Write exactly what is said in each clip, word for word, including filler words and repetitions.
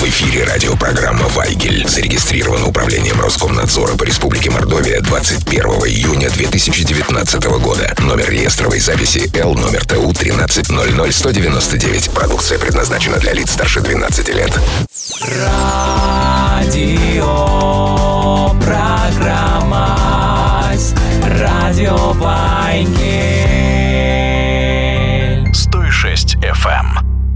эфире радиопрограмма «Вайгель». Зарегистрирована управлением Роскомнадзора по Республике Мордовия двадцать первого июня две тысячи девятнадцатого года. Номер реестровой записи Л номер Т У тринадцать ноль ноль сто девяносто девять. Продукция предназначена для лиц старше двенадцати лет. Радио программа Радио Вайгель сто шесть эф эм.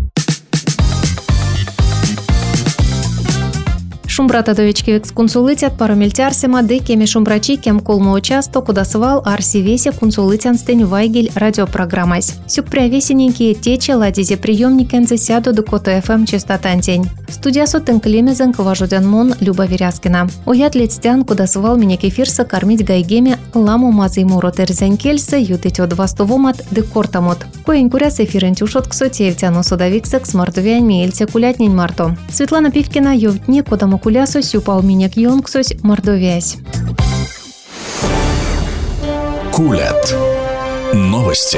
Шумбратадовички эксконсулитят парамильтярсема де кеми шумбрачи кем колмо часто кудасывал арсивесе консулитянстень Вайгель радиопрограммась. Сюк прявесененькие течи ладизе приемникензе сяду до кота эф эм частотантень. Студиясу тынклемезен кважудян мон Люба Веряскина. Уят лецтян кудасывал меня кефирса кормить гайгеме ламу мазыму ротерзен кельса ютыть от вастовомат де кортамот. Коень куряс эфирен тюшот ксотевтяну судовиксек с мордовян миельце кулятнень марто. Светлана Пивкина ёвтне кодаму кулясу сюпал минек йонксось мордовясь. Кулят. Новости.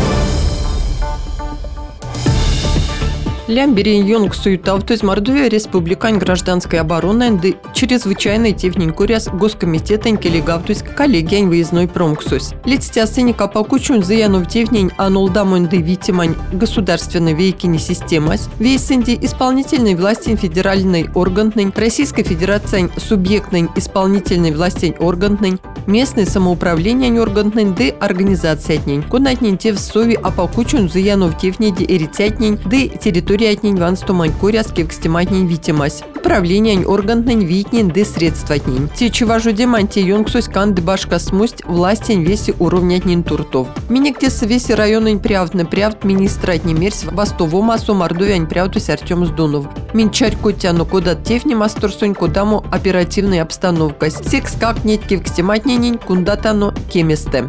Лямберин Йонг Суютав, то есть Мордовия Республикань гражданской обороны, да чрезвычайный тевнин куряс Госкомитетен Келегав, то есть коллегиань выездной промксус. Лицтя сыника покучун заянув тевнин анулдамон да витимань государственной вейкини системас, вейсенди исполнительной власти федеральной органной, Российской Федерации субъектной исполнительной власти органной, местное самоуправление органной, да организация отнень. Кунатнень тев сови а покучун заянув тевнин да эритятнень, да территория отнень ванстумань куряски вкстиматнень витимась. Управление органнень витнень да средства отнень. Течеважу деманти йонксусь канды башка смусть властень веси уровнятнень туртов. Минектес веси районень прявтны прявт министра отнень мерсь вастово массу мордовянь прявтусь Артем Сдунов. Минчарь котяну кодат тевни масторсунь кодаму оперативной обстановкой. Секс как нетки вкстиматнень кундатану кеместе.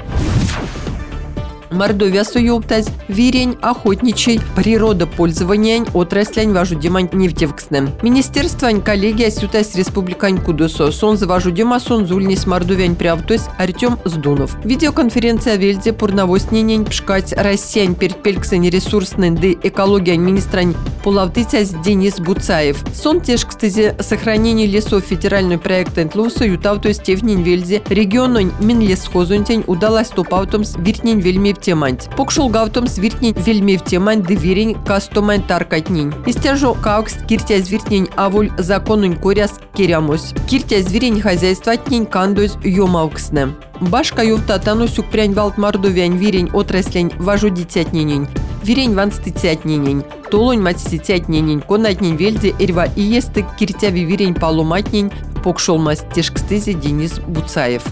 Мордовия суёптаз, вирень, охотничий, природопользование, отраслянь важу демань нефтевксне. Министерство коллегия сютась республикань Кудосо, сон за важу дема сон зульнись мордовянь прявтось Артем Сдунов. Видеоконференция вельде пурновостненень пшкать Россиян передпельксень ресурсный да экология министрань Пулавтыцясь Денис Буцаев. Сон теж кстати сохранение лесов федеральный проект Энтлуса ютав то стевнень вельде региононь минлесхозунтень удалась топавтом с виртнень вельми темань. Покшул гавтом свиртнень вельми в темань доверень кастомань таркатнень. Истяжу каукс киртя звиртнень авуль законунь коряс керямус. Киртя звирень хозяйстватнень кандуз йомауксне. Башка ювта тану сюкпрянь валт мордовянь вирень отраслень важу дитятненень. Вирень ванститятненень. Толонь матститятненень. Конатнень вельде эрва и есты киртяви вирень палуматнень. Покшул мастешкстызи Денис Буцаев.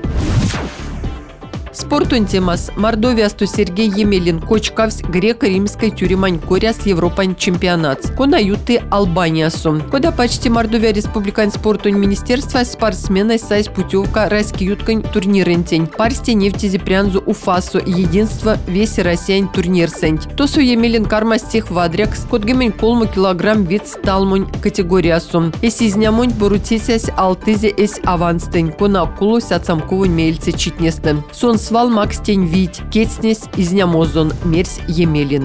Спортун темас. Мордовия сто Сергей Емелин Кочкавс греко-римской тюремань коряс Европань чемпионат. Кона юты Албаниясу. Кода почти Мордовия республикань спортун министерства спортсмены сайс путевка райский юткань турнирентень. Парсти нефтези прянзу уфасу единство весь россиян турнирсень. Тосу Емелин карма стих вадрякс. Код гемень колму килограмм вид сталмунь категориясу. Эси изнямунь борутисясь алтызе эс аванстень. Кона кулусь отсамковунь мейльце читнестен. Сон свал макстень вить, кетснес изнямозон, мерсь Емелин.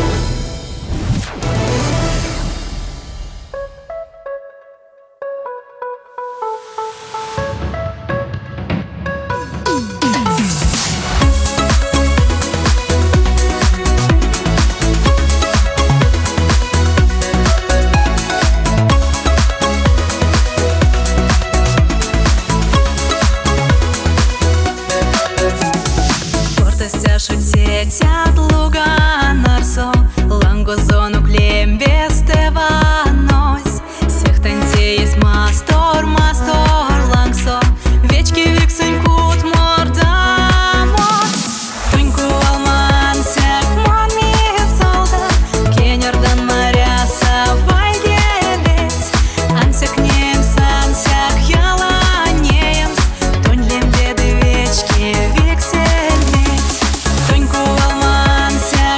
Сетят луга нарсо, ланго зону клем бестева нось. Всех танцей есть мастор, мастор лангсо, вечки виксень кут мордамос. Туньку алман сяк мани солда, кенердан моряса вайгелец. Ансяк немс, ансяк яла немс, тунь лем деды вечки виксель. Алман ся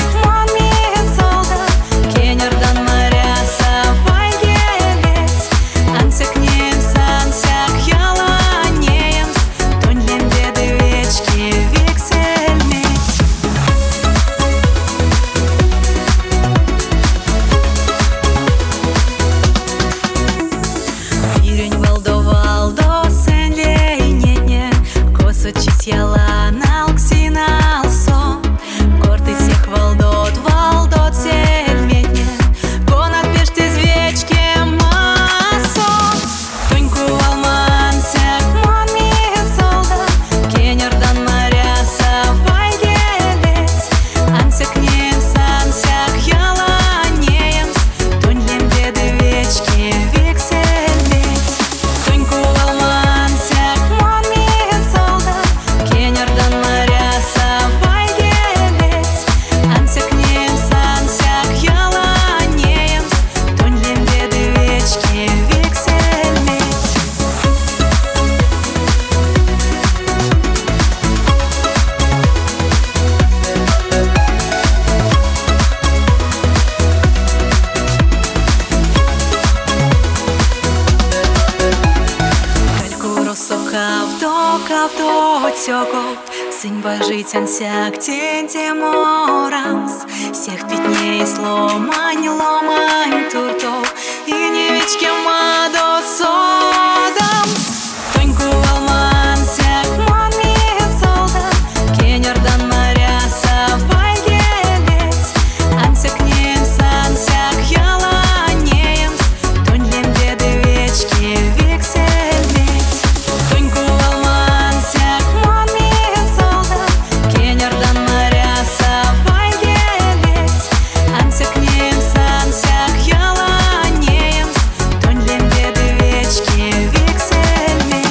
потеков, сынь божитян сяк тенте морамс, всех питнее сломань, ломань туртов, и невички мадо содам. Тоньку алман сяк мами солда, кенердан моря савайгелец, ансяк нем сан сяк яланеемс, тоньлем деды вечки вексель-ведь. Тоньку алман сяк мами солда, кенердан моря савайгелец, ансяк нем сан сяк яланеемс, тоньлем деды вечки вексель-ведь.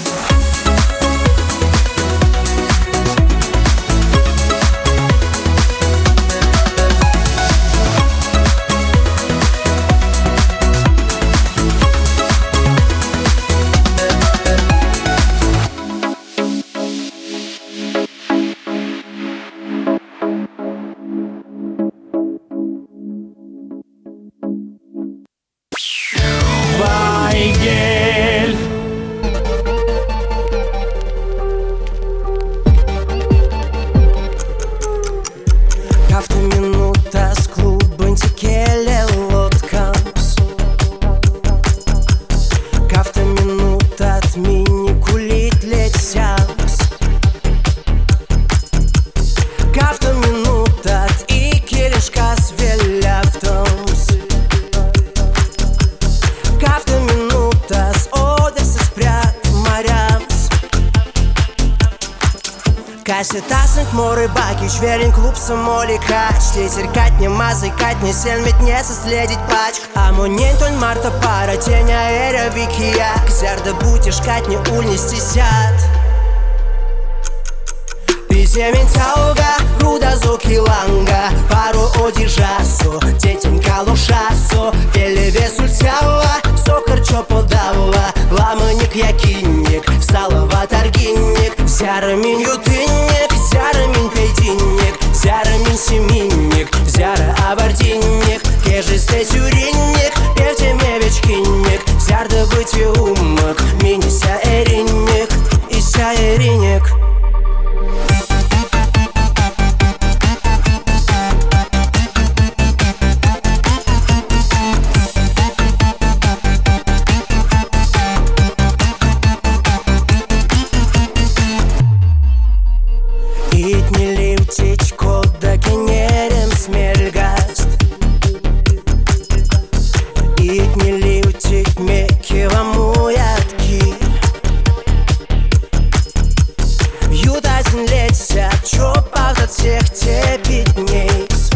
Вайгель. Автоминута с клубом текеле лодкамс. Автоминута от мини кулит летямс. Автоминута от икелешка с велявтамс. Автоминута с одерса спрят морямс. Кассетасынк моры баки, чверин клуб самоли кач. Тетеркать не мазай, кать не сен, ведь не соследить пачк. А монень тонь марта пара, теня эра викияк. Зярда будешь кать не уль не стесят. Пиземин тауга, руда зуки ланга, пару одежасу, детень калушасу, пелеве сультява, сокар чо подава, ламаник якинник, салава торгинник, зярамин ютынник, зярамин пейдинник, зярамин семинник, зяра авардинник, кежисте тюринник, певте мевечкинник, зярда быть и умок, минися эринник, ися эринник. Итнили утечко да генерем смельгаст. Итнили утек мекива муятки. Ютазин лется, чо пахат всех те питнейс.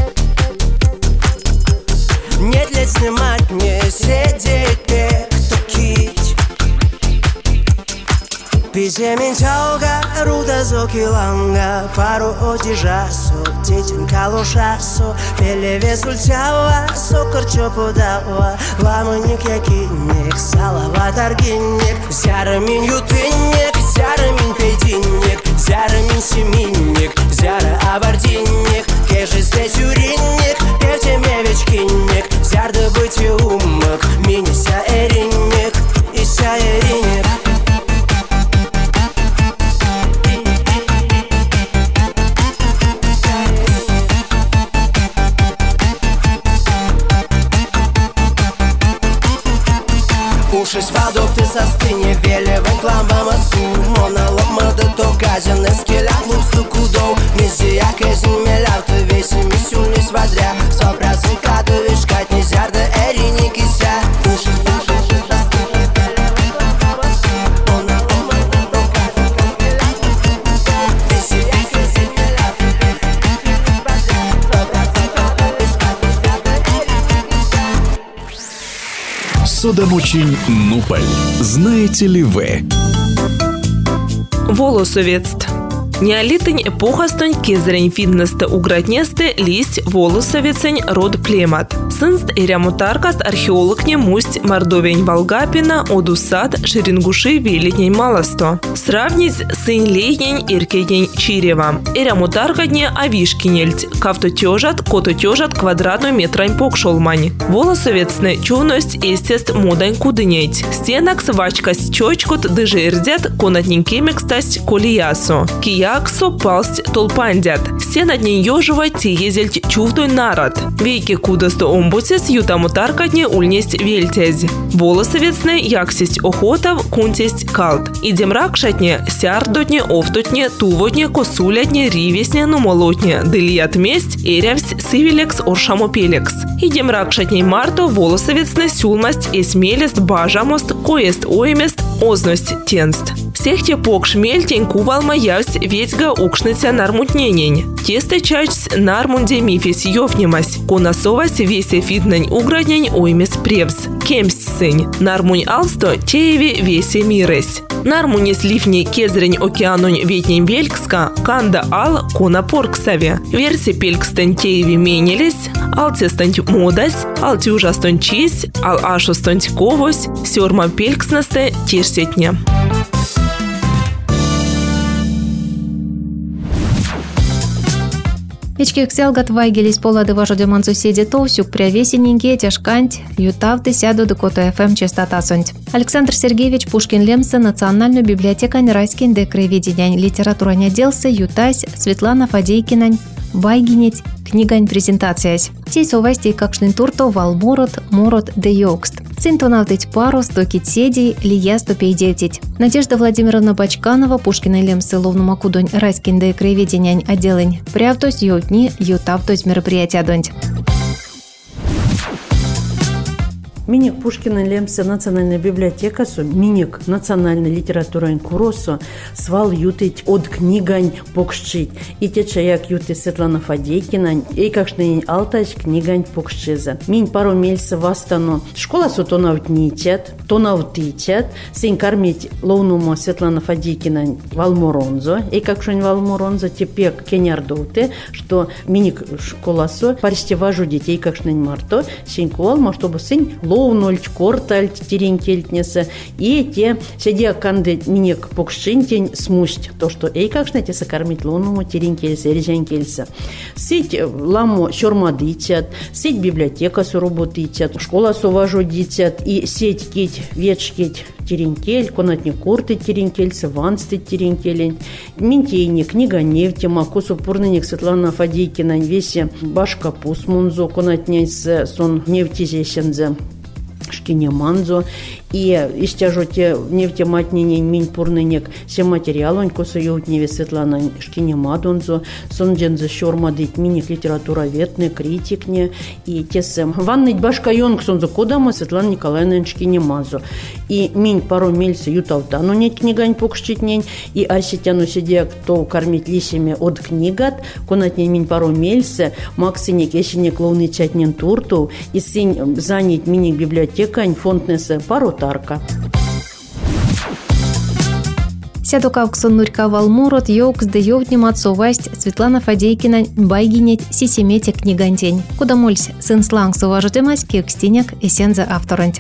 Нет лет снимать мне сидеть пек токить. Пиземин тялга, руда зоки ланга, пару одежасу, детень калушасу, пелеве сультява, сокар чо подава, ламаник якинник, салава торгинник, зярамин ютынник, зярамин пейдинник, зярамин семинник, зяра авардинник, кежисте тюринник, певте мевечкинник, зярда быть и умок, минися эринник, ися эринник. Ушись водок ты состыни, велевен кламбам асу, мона ломада то казен, эскеля лупсту кудов, мизия кезин мелявты, веси мисюльни свадря, сто процент каду вишкать нельзя, да эрини кися. Ушись водок ты состыни, велевен кламбам асу, мона ломада то казен, мизия кезин мелявты, веси мисюльни свадря, сто процент каду вишкать нельзя, да эрини кися. Судомучень Нуполь. Знаете ли вы? Волосовецт. Неолитынь эпохастонь кезрень фиднесте угратнесте листь волосовецень род племат. Сынст эрямутаркаст археологне мусть Мордовень Волгапина одусад шерингуши велетнень малосто. Сравнить сын лейнень иркетень Чирева. Эрямутаркадне авишкинельть. Кавтотежат, кототежат квадратную метрань покшолмань. Волосовецне чувность эстест модань кудынеть. Стенак свачкасть чочкот дыжердят конатненькемекстасть колиясо. Кияксо палсть толпандят. Стенаднень ежева тиезельть чувдой народ. Вейки кудасто омбуцес ютамутаркадне ульнесть вельтязь. Волосовецне яксесть охотов кунтесть калт. Идемрак шатне сярдотне овтотне тувотне косулятне ривесне нумолотне дылият месть эрявсь сивилекс оршамопелекс. Идемрак шатне марто волосовецне сюлмасть эсмелест бажамост коест оймест озность тенст. Всех те покш мельтень кувалма явсть ветьга укшныця нармутненень. Тесте чачсь нармунде мифес ёвнемась. Конасовась весе фиднень уграднень оймес превс. Кемсть сынь. Нармунь алсто тееви весе миресь. Нармунес лифни кезрень океанунь ветнень белькска, канда ал кона порксаве. Верси пелькстань тееви менелись, алтестань модась, алтюжастонь чись, ал ашустонь ковось, сёрма пелькснасте тешсетне. Ечкек сялгат вайгелись полады важу деманцу седе тоусюк прявесененьге тяжканть ютавты сяду декото ФМ частота сонть. Александр Сергеевич Пушкин Лемса Национальную библиотекань райскин де краеведения литературань отделся ютась Светлана Фадейкинань вайгинеть книгань презентациясь. Тей совастей какшнын турто валморот морот де йокст. Синтонавтыть пару стокить седей лия стопейдевтить. Надежда Владимировна Бачканова Пушкина Лемсы ловнума кудонь райскин де краеведения отделень. Прявтось ютни ютавтось мероприятия донть. Миник Пушкина Лемса Национальная библиотека, со миник национальная литература куросо, свал ютыть от книгань покшчить. И те чаяк юты Светлана Фадейкина, и какшный алтач книгань покшчиза. Минь пару мельса вастано. Школа со то навтничат, то навтичат, сень кормить ловнума Светлана Фадейкина валморонзо, и какшень валморонзо тепек кенярдоте, что миник школа со почти важу детей какшный марто, сень куалма, чтобы сень ловнольч, кортальч, теренькельтнеса, и те сидя канды минек покшинтень смусть, то, что эй как шнете сокормить ловному теренькельса, реженькельса. Сеть ламо сёрмадытят, сеть библиотека суроботытят, школа суважодитят, и сеть кеть вечкеть теренькель, конатни корты теренькельса, вансты теренькелень, минтейник, книга нефти, макосу пурныник Светлана Фадейкина, весе башка пусмунзо, конатняйся сон нефтизесензе. Шкинеманзо и истяжоте нефтематнине минь пурнынек се материалонь косоютневе Светлана Шкинемадонзо сонджензе шормадыть миник литература ветны критикне и тесем ванныть башкайонг сонзо кодама Светлана Николаевна Шкинемазо и минь пару мельсы ютавтану нет книгань покшчитнень и арситяну сидя кто кормить лисями от книгат конатнень минь пару мельсы максиник есенек ловный чатнен турту и сынь занять миник библиотекань фонднесе паротарка. Сядокавксон нурька валмурот йокс де йовднем отцовасть Светлана Фадейкина байгинеть сисемете книгантень. Куда мольсь сын сланг суважутемась кекстиняк эсенза авторанть.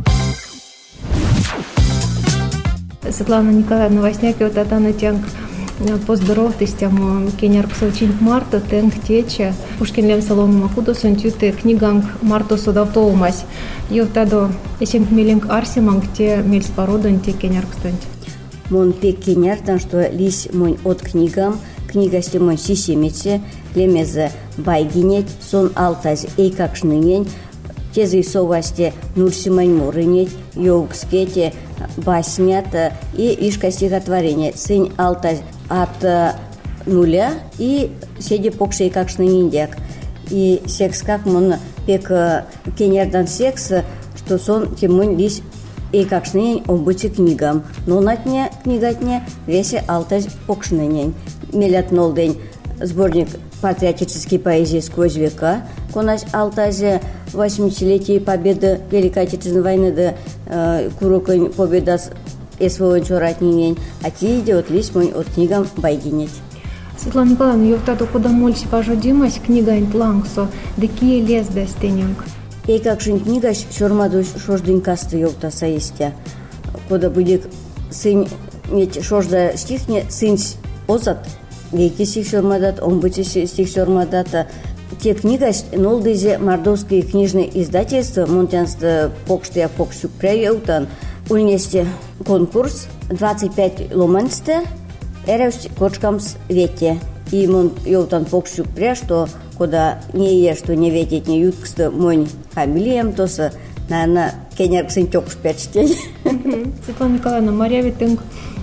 Светлана Николаевна Васняки вот атана тянг поздоровтыстям кенярк сочинь марта тенг тече Пушкин Лем салон макудо сонтюте книганг марто содавтоумась йовтадо эсенг милинг арсиманг те мельс пародон те кенярк стонть. Мон пек кеняртан, что лись мон от книгам, книга сте мон сисемете, лемезе байгинет, сон алтаз эй какшнынень, тезе совасте нурсимань мурынет, йоукскете баснят и ишка стихотворение. Сынь алтаз от нуля и седи покшей какшнынендяк. И секс как мон пек кенярдан секс, что сон темон лись и какшнынень обучи книгам. Но натне книгатне весе алтаз покшнынень. Мелят нолдень сборник патриотической поэзии сквозь века. Конась алтазе восьмидесятилетие победы Великой Отечественной войны да э, куроконь победа СВО чоратнинень. А те идет лись мой от книгам байгинеть. Светлана Николаевна, евтаду куда мольсь важу димась книга интлангсо, декие лес дастенинг. И как же книга шормадуш шождень касты евтаса есть. Куда будет сын нет шожда стихне сын озат, веки стих шормадат, он будет стих шормадата. Те книга нолдызе мордовские книжные издательства монтянство покште покшук преютан. Ульнесте конкурс двадцать пять ломансте. Эревс кочкамс вете. И мон йотан покшук пре, что куда не е, что не ветить, не ютксто мой фамилиям, то са, наверное, кенерк сынчок шпячтей. Светлана Николаевна, Мария Витинг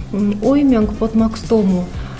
оймянг под макстому.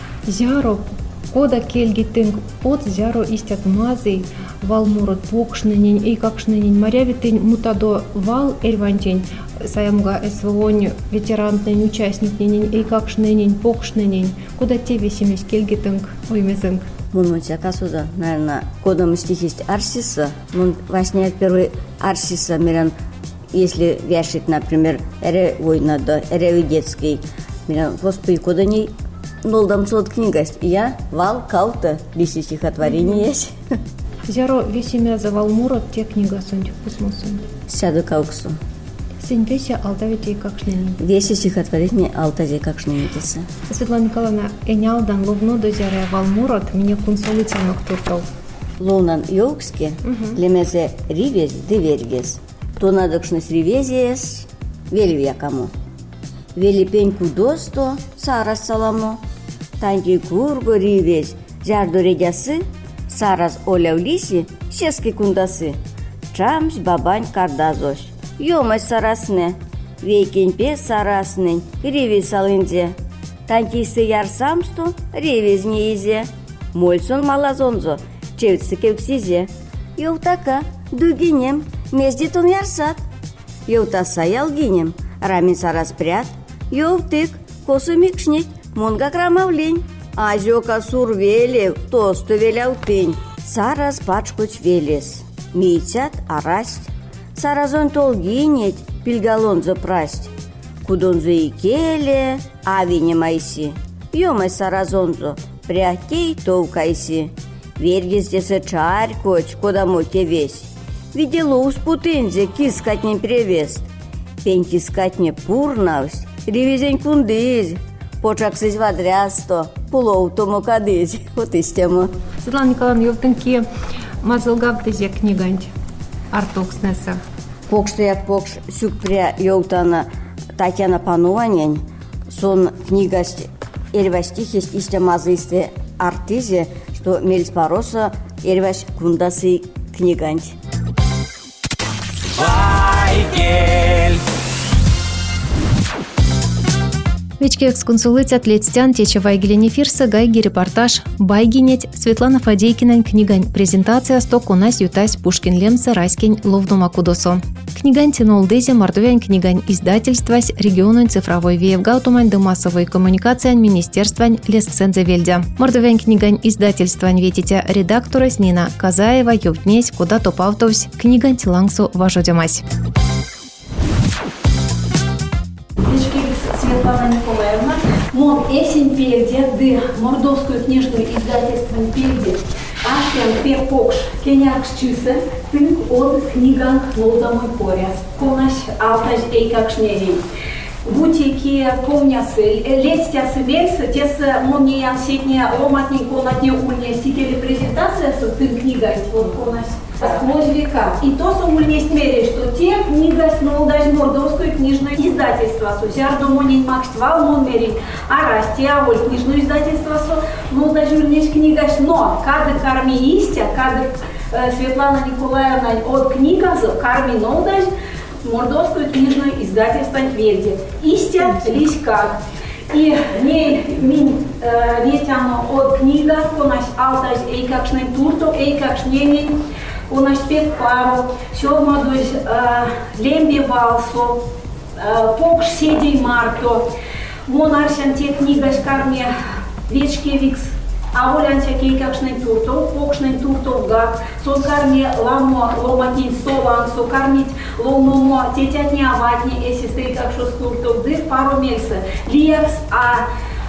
Зяро, кода кельгитинг под зяро истят мазы, валмурот покшненень, и какшненень. Мария Витинг мутадо вал эрвантень. Саямга СВОН ветерантный участник нень и какшненень, покшненень. Куда те весимись кельгитинг оймезинг. Мон мочака сюда, наверное, кодом стихист Арсиса. Мон восьняет первый Арсиса, миран, если вяшит, например, эре война, да, эре детский. Миран, господи, кода ней нолдам сот книгость. Я вал каута, лиси стихотворение есть. Зяро весимя за валмурот те книга сунь, космосунь. Сяду кауксу. Сень веся алтавите и какшненень. Веся стихотворение алтазе какшненень. Светлана Николаевна, энялдан ловно до зяре валмурот, мне консолиция ноктуртов. Лунан йокске, лемезе ривез девергез. То надокшность ривезес, вельвия кому. Вели пеньку досто, сарас саламо. Танки курго ривез, зярдо редясы, сарас оляв лиси, сески кундасы. Чамс бабань кардазош. Йомай сарасне, вейкенпе сараснень, ривез салынзе. Танкисты ярсамсто, ривез неизе. Мольсон малазонзо, чевцы кевксизе. Йовтака, дугинем, мездит он ярсат. Йовтаса ялгинем, рамин сараспрят. Йовтык, косу микшнить, монга крамавлень. Азёка сурвелев, тосту веляв пень. Сарас пачкуч велес, митят арасть. Саразон толгинеть, пильгалонзо прасть. Кудонзо и келе, авине майси. Йомай саразонзо, прякей товкайси. Вергездесе чарькоч, куда моте весь. Видело успутынзе, кискатне превест. Пень кискатне пурнавсь, ривезень кундызь. Почаксись вадрясто, пулов тому кадызь. Вот и стема. Светлана Николаевна, ёвтынки мазылгавтызе книганť. Артокснеса. Покшто як покш сюкпря йоутана Татьяна Панованень, сон книгасть эрвастихест истя мазысте артизе, что мельс пароса эрваш кундасы книганť. Вайгель. Вечки эксконсулыцят летстян тече вайгелени фирса гайги репортаж байгинеть Светлана Фадейкина книгань презентация сток у нас ютась Пушкин лемса райскень ловдума кудосо. Книгань тянул-дезе мордовян книгань издательствась региону цифровой веевгаутумань до массовой коммуникации министерствань лесцензевельдя. Мордовян книгань издательствань ветите редактора Нина Казаева ювтнесь куда топавтовсь книгань лангсу важодямась. Светлана Николаевна, мон эсень перде, ды мордовскую книжную издательство перде, ашен перпокш, кенякс чисе, тынк от книган лодамой поряс, конаш алтаж эйкакшнерей. Бутики помнясы, летстясы вельсы, тес мониян сетня ломатни конатне ульне стикели презентация со тын книгай, вот конаш. Сквозь века. И то сумульнесть мере, что те книга снова даже мордовское книжное издательство, сузяр домонин макствал мон мерин, а расти аволь книжное издательство, ну даже ульнесть книга, но кады карми истя, кады э, Светлана Николаевна от книга, карми но даже мордовское книжное издательство ведет. Истя лишь как. И не мин э, ведь оно от книга, у нас алтаж эйкакшнен турто, эйкакшненин, у нас пет пару, все мадусь лембе валсо, покш седей марто, монарсян те книга с карме вечки викс, а волянся кейкакшнен турто, покшнен турто гак, сон карме ламо ломатнин столансо, кармить ломомо тетятня аватни, эси стейкакшо стурто, дых пару мельса, лиякс, а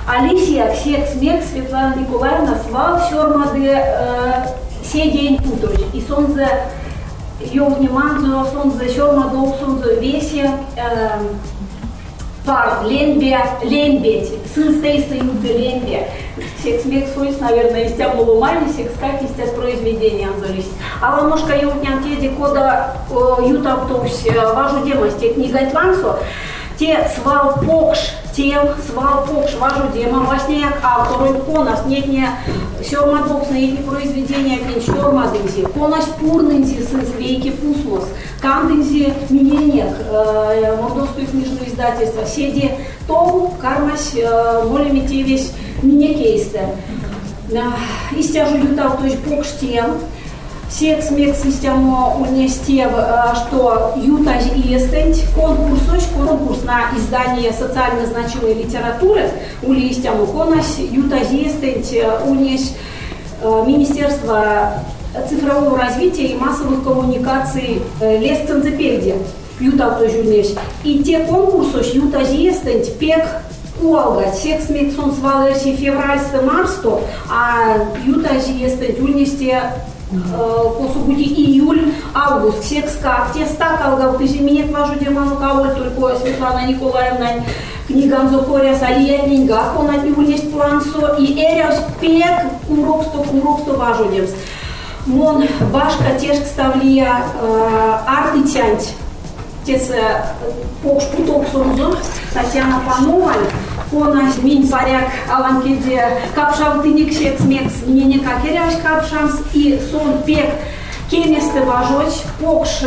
Алисия Ксек-Смек Светлана Николаевна свал сёрмады э, се день путож. И сонзе ёвниманзо, сонзе сёрмадов, сонзе весе э, пар ленбе, ленбеть, сын стейста юды ленбе. Ксек-Смек сойс, наверное, из тем ломали, секскак из тем произведения анзолись. А ламошка ёвнян теди кода ютавтовсь важу демости книга Твансо, те свал покш, тем свал покш важу дема, właśnie jak авторой конас, нет не сёрмадокс, нет не произведения, нет сёрмадынзи, конас пурнынзи, сын свейки пусмос, кандынзи миненек, мордовское книжное издательство, седи том, кармась, молими те весь минекейсте. Истяжу ютав, то есть покш тем, Ксек-Смек систему унестев, что ютаж есть конкурс, конкурс на издание социально значимой литературы у листему конась ютаж есть унес Министерство цифрового развития и массовых коммуникаций лестензеперде ютав тоже унес. И те конкурсы ютаж есть пек Уалга, Ксек-Смек сон свалерси февральсте марсто, а ютаж есть унесте Косубути июль, август, секскак, те стакалгал, ты же меня тважу деману каволь, только Светлана Николаевна, книгам Зокоря, Салия, книга, он от него есть плансо, и эряс пек, куроксто, куроксто важу демс. Мон башка тежк ставлия арты тянть, тец покш путок сонзон, Татьяна Пановаль, Кона мин паряк аланкеде капшал тыник Ксек-Смек мнение как иряш капшамс и сон пек кеместе важоч покш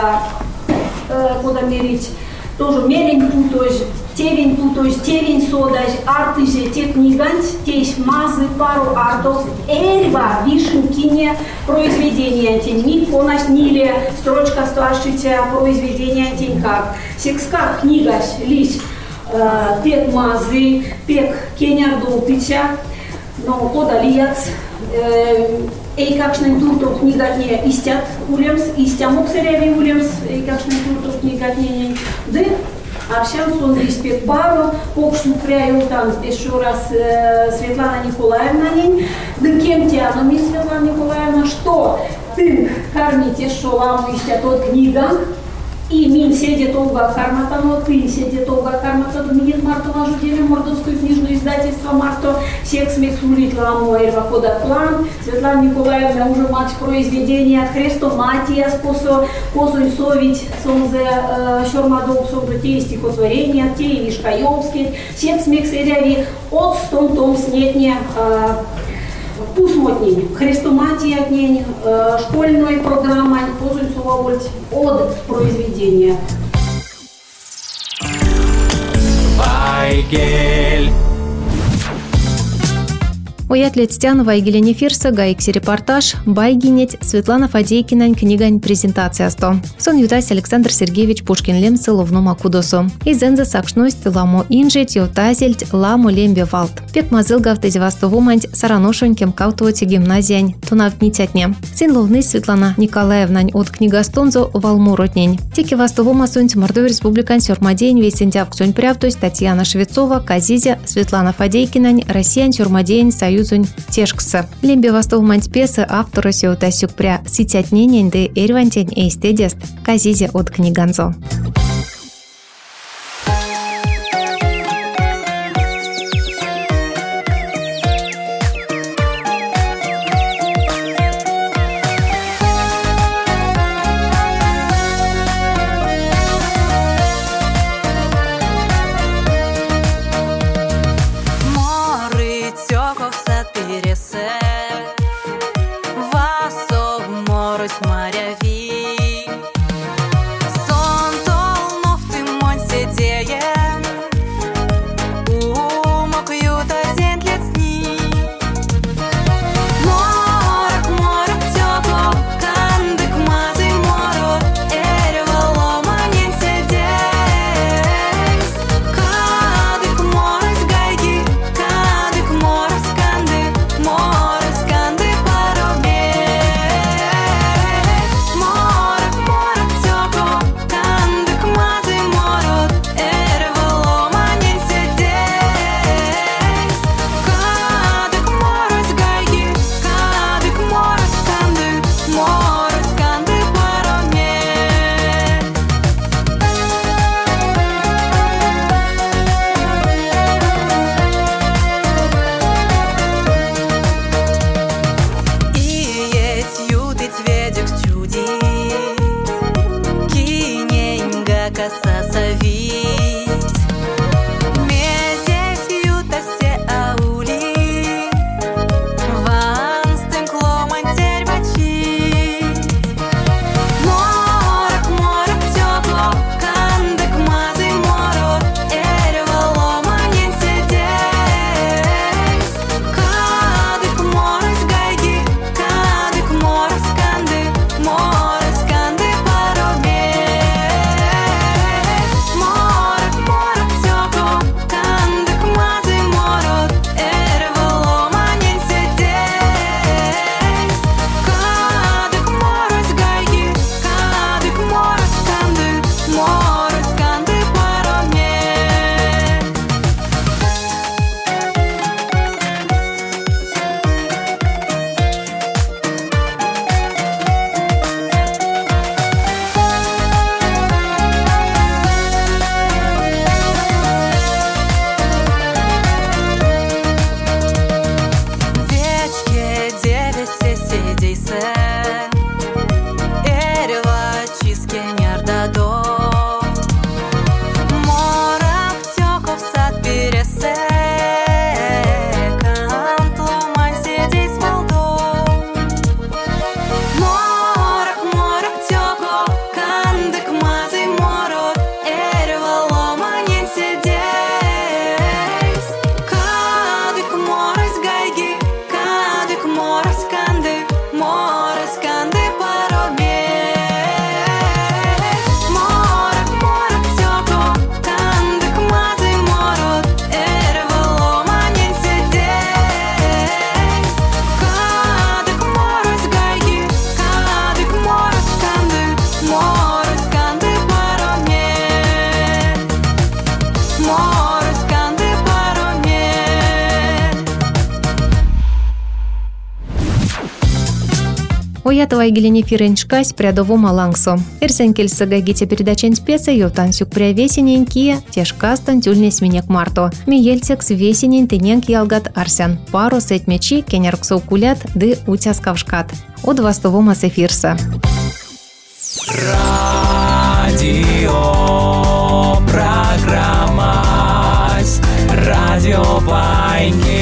куда мерить тоже мерень путож терень путож терень содаж артыже те книгант тесь мазы пару артос эрва вишенкине произведения тень конаш ниле строчка старшите произведения тень как секскак книгаш лись пек мазы, пек кенярду пича, но кода лияц, ей какшный туртов книгатне истят улемс, истямок сереви улемс, ей какшный туртов книгатне да, а всем сон респект пару, покшну кряю там еще раз Светлана Николаевна нень, да кем те оно ми Светлана Николаевна, что ты карните шоламу истят от книга, и мин седит олга карматано, ты седит олга карматано, минит марто важу деле мордовское книжное издательство марто, Ксек-Смек сулит ламу эрва кода план, Светлана Николаевна уже мать произведения от Христо Матия спосо, козунь совить, сонзе шормадов, сонзе те стихотворения, те и Вишкаевский, Ксек-Смек серяви от стон том снетне, Пусмотнень, хрестоматия днень, школьной программой, позуль сувавольть от произведения. Вайгель. Уят Лецтян Вайгелене Фирса, Гаикси репортаж, Байгинеть, Светлана Фадейкина, книгань презентация сто. Сон ютась Александр Сергеевич Пушкин лемцы ловнума кудосу. И зенза сакшность ламо инжить, ютазельть, ламо лембе валт. Пек мазыл гавтези вастовуманть, сараношонькем каутуоти гимназиянь, тунавтнитятне. Сын ловны Светлана Николаевнань от книга стонзо валмуротнень. Теки вастовума сунть Мордовия республикань сюрмадень весь сентябрь сунь пряв, то есть Татьяна Швецова, Казизя, Светлана Фадейкинань, Россиян сюрмадень, Союз Тешкса. Лембе востов мантьпеса автора сеута сюкпря ситятненень де эрвантень эйстедест Казизе от книганзо. Оят Вайгелине фиренчкась прядовом алаңсо. Эрсен кельсыга гите передачен спеца йовтан сюк пря весененькие, тешкастан тюльнес минек марто. Миельцекс весенен тененк ялгат арсян. Паро сетмечи кенерксов кулят ды утяскавшкат. От вастовома сефирса. Радио программа Радио Вайгель.